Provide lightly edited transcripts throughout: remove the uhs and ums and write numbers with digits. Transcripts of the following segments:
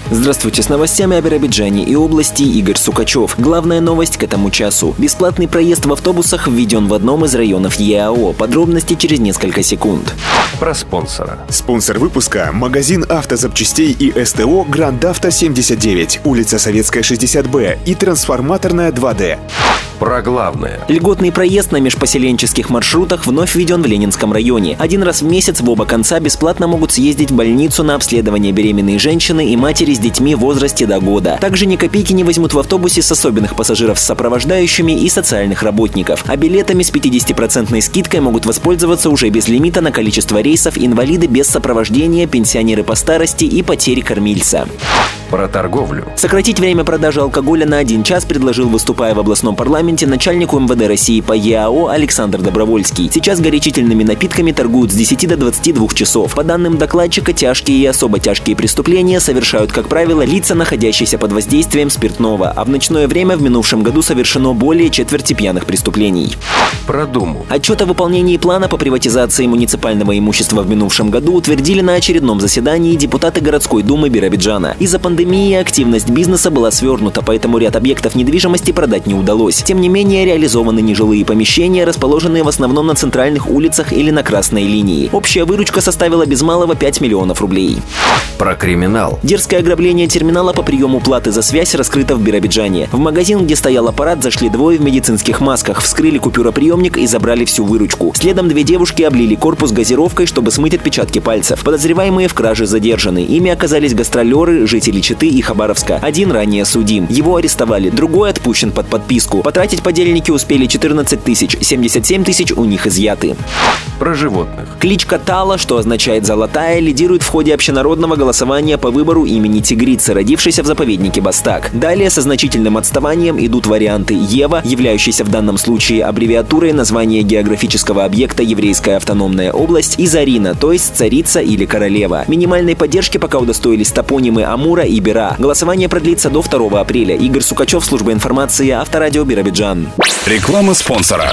Здравствуйте, с новостями о Биробиджане и области Игорь Сукачев. Главная новость к этому часу. Бесплатный проезд в автобусах введен в одном из районов ЕАО. Подробности через несколько секунд. Про спонсора. Спонсор выпуска – магазин автозапчастей и СТО «Гранд Авто 79», улица Советская, 60Б и трансформаторная 2D. Про главное. Льготный проезд на межпоселенческих маршрутах вновь введен в Ленинском районе. Один раз в месяц в оба конца бесплатно могут съездить в больницу на обследование беременные женщины и матери с детьми в возрасте до года. Также ни копейки не возьмут в автобусе с особенных пассажиров с сопровождающими и социальных работников. А билетами с 50% скидкой могут воспользоваться уже без лимита на количество рейсов инвалиды без сопровождения, пенсионеры по старости и потери кормильца. Про торговлю. Сократить время продажи алкоголя на 1 час предложил, выступая в областном парламенте, начальнику МВД России по ЕАО Александр Добровольский. Сейчас горячительными напитками торгуют с 10 до 22 часов. По данным докладчика, тяжкие и особо тяжкие преступления совершают, как правило, лица, находящиеся под воздействием спиртного, а в ночное время в минувшем году совершено более четверти пьяных преступлений. Про Думу. Отчет о выполнении плана по приватизации муниципального имущества в минувшем году утвердили на очередном заседании депутаты городской думы Биробиджана. Из-за пандемии активность бизнеса была свернута, поэтому ряд объектов недвижимости продать не удалось. Тем не менее, реализованы нежилые помещения, расположенные в основном на центральных улицах или на красной линии. Общая выручка составила без малого 5 миллионов рублей. Про криминал. Дерзкое ограбление терминала по приему платы за связь раскрыто в Биробиджане. В магазин, где стоял аппарат, зашли двое в медицинских масках, вскрыли купюроприемник и забрали всю выручку. Следом 2 девушки облили корпус газировкой, чтобы смыть отпечатки пальцев. Подозреваемые в краже задержаны. Ими оказались гастролеры, жители Читы и Хабаровска. Один ранее судим. Его арестовали, другой отпущен под подписку. Потратить подельники успели 14 тысяч, 77 тысяч у них изъяты. Про животных. Кличка Тала, что означает «золотая», лидирует в ходе общенародного голосования по выбору имени тигрицы, родившейся в заповеднике Бастак. Далее со значительным отставанием идут варианты Ева, являющийся в данном случае аббревиатурой названия географического объекта Еврейская автономная область, и Зарина, то есть царица или королева. Минимальной поддержки пока удостоились топонимы Амура и Бера. Голосование продлится до 2 апреля. Игорь Сукачев, служба информации, Авторадио Биробиджан. Реклама спонсора.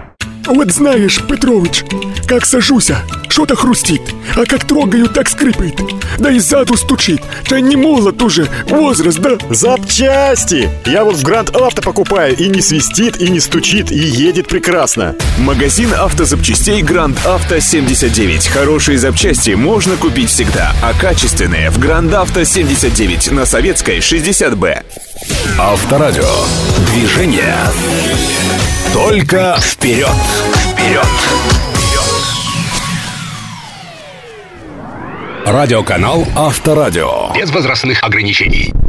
Вот знаешь, Петрович, как сажуся, что-то хрустит, а как трогаю, так скрипит. Да и сзаду стучит. Да не молод уже, возраст, да? Запчасти! Я вот в Гранд Авто покупаю, и не свистит, и не стучит, и едет прекрасно. Магазин автозапчастей «Гранд Авто 79». Хорошие запчасти можно купить всегда, а качественные в «Гранд Авто 79» на Советской, 60Б. Авторадио. Движение. Только вперед. Вперед. Радиоканал Авторадио. Без возрастных ограничений.